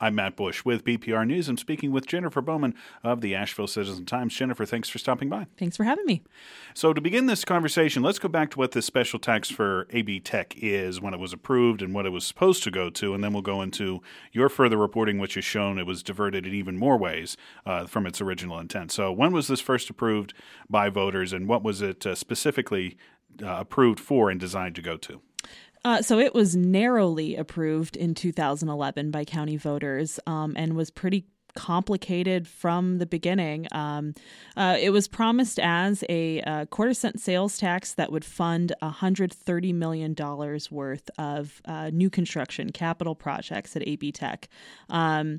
I'm Matt Bush with BPR News. I'm speaking with Jennifer Bowman of the Asheville Citizen-Times. Jennifer, thanks for stopping by. Thanks for having me. So to begin this conversation, let's go back to what this special tax for AB Tech is, when it was approved and what it was supposed to go to, and then we'll go into your further reporting, which has shown it was diverted in even more ways from its original intent. So when was this first approved by voters, and what was it specifically approved for and designed to go to? So it was narrowly approved in 2011 by county voters and was pretty complicated from the beginning. It was promised as a quarter-cent sales tax that would fund $130 million worth of new construction capital projects at AB Tech. And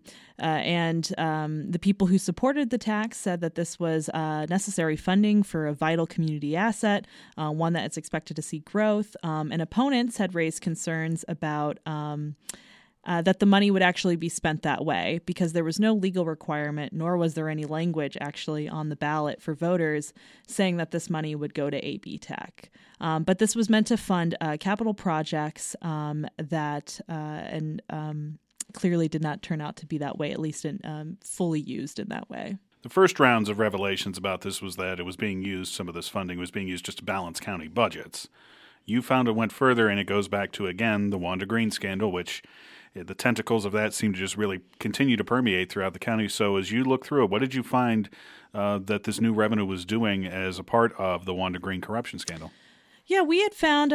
the people who supported the tax said that this was necessary funding for a vital community asset, one that is expected to see growth. And opponents had raised concerns about that the money would actually be spent that way because there was no legal requirement, nor was there any language actually on the ballot for voters saying that this money would go to AB Tech. But this was meant to fund capital projects that clearly did not turn out to be that way, at least fully used in that way. The first rounds of revelations about this was that it was being used, some of this funding was being used just to balance county budgets. You found it went further, and it goes back to, again, the Wanda Green scandal, which the tentacles of that seem to just really continue to permeate throughout the county. So as you look through it, what did you find that this new revenue was doing as a part of the Wanda Green corruption scandal? Yeah, we had found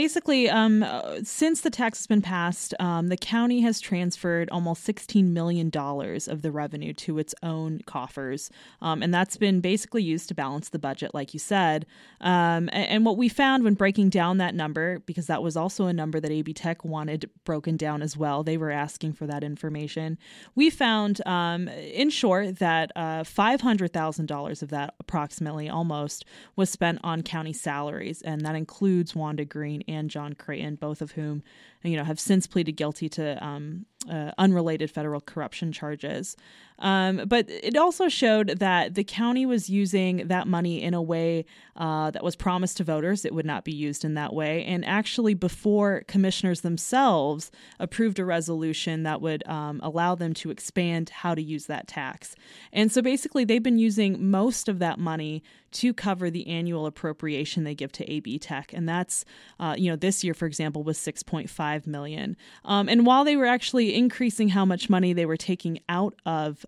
since the tax has been passed, the county has transferred almost $16 million of the revenue to its own coffers. And that's been basically used to balance the budget, like you said. And what we found when breaking down that number, because that was also a number that AB Tech wanted broken down as well, they were asking for that information. We found, in short, that $500,000 of that, approximately almost, was spent on county salaries, and that includes Wanda Green and John Creighton, both of whom, have since pleaded guilty to unrelated federal corruption charges. But it also showed that the county was using that money in a way that was promised to voters. It would not be used in that way. And actually, before commissioners themselves approved a resolution that would allow them to expand how to use that tax. And so basically, they've been using most of that money to cover the annual appropriation they give to AB Tech. And that's, this year, for example, was $6.5 million. And while they were actually increasing how much money they were taking out of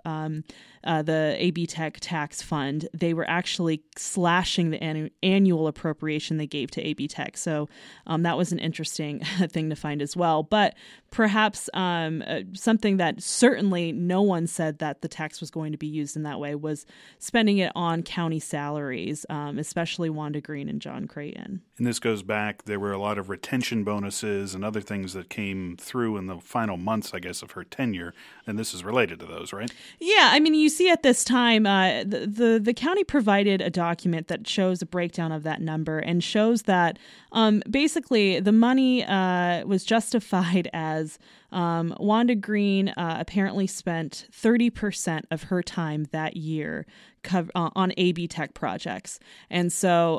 the AB Tech tax fund, they were actually slashing the annual appropriation they gave to AB Tech. So that was an interesting thing to find as well. But perhaps something that certainly no one said that the tax was going to be used in that way was spending it on county salaries, especially Wanda Green and John Creighton. And this goes back, there were a lot of retention bonuses and other things that came through in the final months, I guess, of her tenure. And this is related to those, right? Yeah, I mean, you see at this time, the county provided a document that shows a breakdown of that number and shows that basically the money was justified as Wanda Green apparently spent 30% of her time that year on AB Tech projects. And so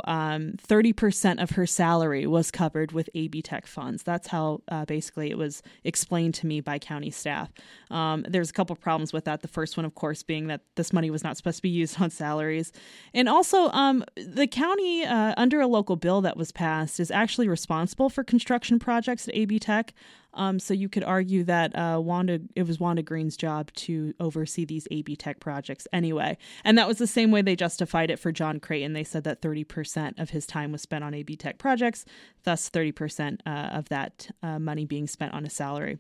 30% of her salary was covered with AB Tech funds. That's how basically it was explained to me by county staff. There's a couple problems with that. The first one, of course, being that this money was not supposed to be used on salaries. And also the county, under a local bill that was passed, is actually responsible for construction projects at AB Tech. So you could argue that it was Wanda Green's job to oversee these AB Tech projects anyway. And that was the same way they justified it for John Creighton. They said that 30% of his time was spent on AB Tech projects, thus 30% of that money being spent on a salary.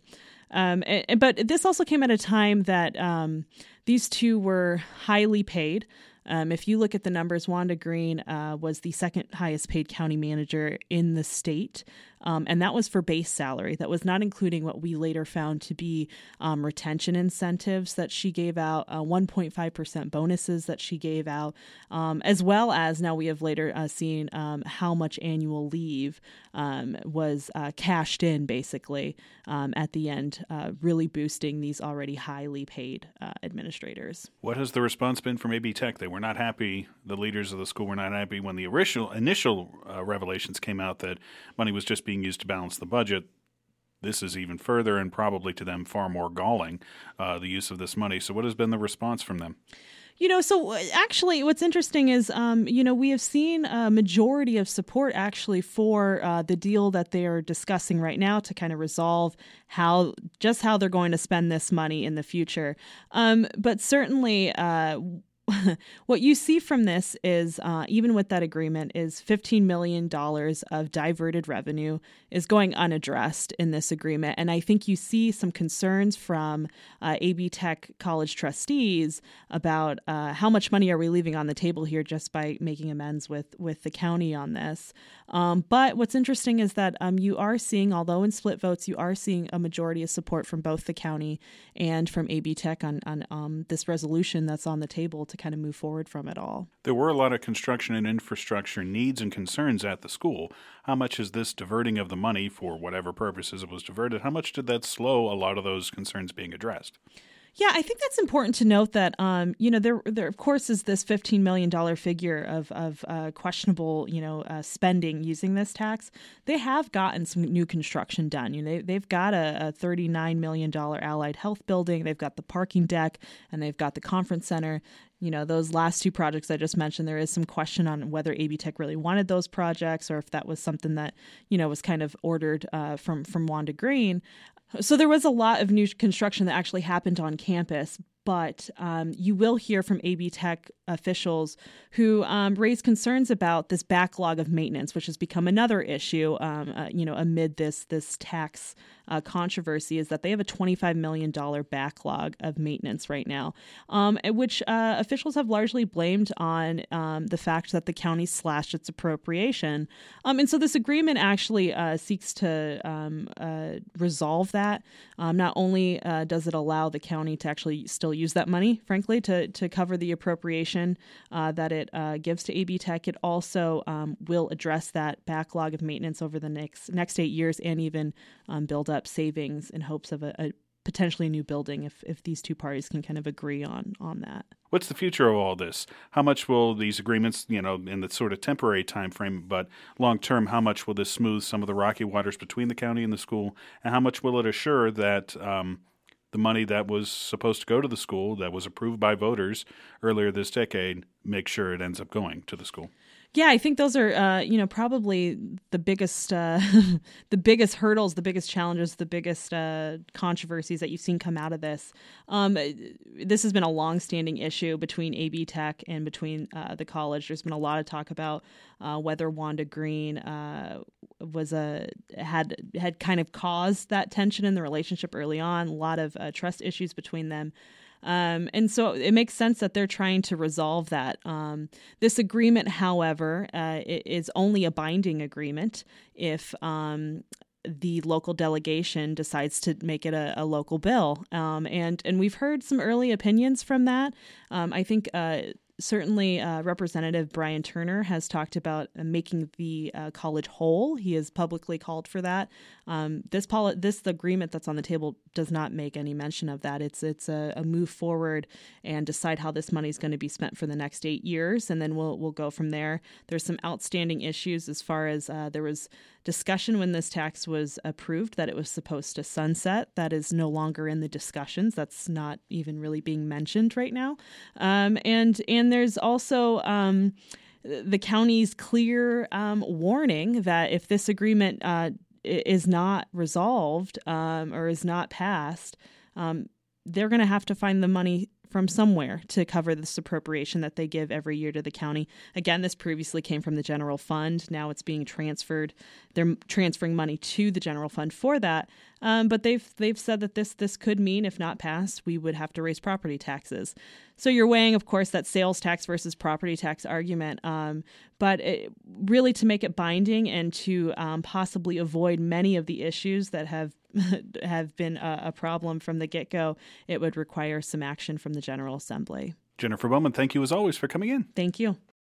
But this also came at a time that these two were highly paid. If you look at the numbers, Wanda Green was the second highest paid county manager in the state. And that was for base salary. That was not including what we later found to be retention incentives that she gave out, 1.5% bonuses that she gave out, as well as now we have later seen how much annual leave was cashed in, basically, at the end, really boosting these already highly paid administrators. What has the response been from AB Tech? They were not happy. The leaders of the school were not happy when the initial revelations came out that money was just being used to balance the budget. this is even further and probably to them far more galling, the use of this money. So what has been the response from them? So actually what's interesting is, we have seen a majority of support actually for the deal that they are discussing right now to kind of resolve how they're going to spend this money in the future. But certainly, what you see from this is, even with that agreement, is $15 million of diverted revenue is going unaddressed in this agreement. And I think you see some concerns from AB Tech college trustees about how much money are we leaving on the table here just by making amends with the county on this. But what's interesting is that you are seeing, although in split votes, you are seeing a majority of support from both the county and from AB Tech on this resolution that's on the table to kind of move forward from it all. There were a lot of construction and infrastructure needs and concerns at the school. How much is this diverting of the money for whatever purposes it was diverted? How much did that slow a lot of those concerns being addressed? Yeah, I think that's important to note that, there of course is this $15 million figure of questionable, spending using this tax. They have gotten some new construction done. They've got a $39 million allied health building. They've got the parking deck, and they've got the conference center. Those last two projects I just mentioned, there is some question on whether AB Tech really wanted those projects or if that was something that, was kind of ordered from Wanda Green. So there was a lot of new construction that actually happened on campus, but you will hear from AB Tech officials who raise concerns about this backlog of maintenance, which has become another issue, amid this tax controversy, is that they have a $25 million backlog of maintenance right now, which officials have largely blamed on the fact that the county slashed its appropriation. And so this agreement actually seeks to resolve that. Not only does it allow the county to actually still use that money, frankly, to cover the appropriation that it gives to AB Tech, it also will address that backlog of maintenance over the next 8 years and even build up savings in hopes of a potentially new building if these two parties can kind of agree on that. What's the future of all this? How much will these agreements, in the sort of temporary time frame, but long term, how much will this smooth some of the rocky waters between the county and the school? And how much will it assure that the money that was supposed to go to the school, that was approved by voters earlier this decade, make sure it ends up going to the school? Yeah, I think those are, probably the biggest, the biggest hurdles, the biggest challenges, the biggest controversies that you've seen come out of this. This has been a longstanding issue between AB Tech and between the college. There's been a lot of talk about whether Wanda Green had kind of caused that tension in the relationship early on. A lot of trust issues between them. And so it makes sense that they're trying to resolve that. This agreement, however, is only a binding agreement if the local delegation decides to make it a local bill. And we've heard some early opinions from that. I think certainly Representative Brian Turner has talked about making the college whole. He has publicly called for that. This agreement that's on the table does not make any mention of that. It's a move forward and decide how this money is going to be spent for the next 8 years, and then we'll go from there. There's some outstanding issues as far as there was discussion when this tax was approved that it was supposed to sunset. That is no longer in the discussions. That's not even really being mentioned right now. And there's also the county's clear warning that if this agreement is not resolved or is not passed, they're going to have to find the money from somewhere to cover this appropriation that they give every year to the county. Again, this previously came from the general fund. Now it's being transferred. They're transferring money to the general fund for that. But they've said that this could mean, if not passed, we would have to raise property taxes. So you're weighing, of course, that sales tax versus property tax argument. But really to make it binding and to possibly avoid many of the issues that have been a problem from the get-go, it would require some action from the General Assembly. Jennifer Bowman, thank you as always for coming in. Thank you.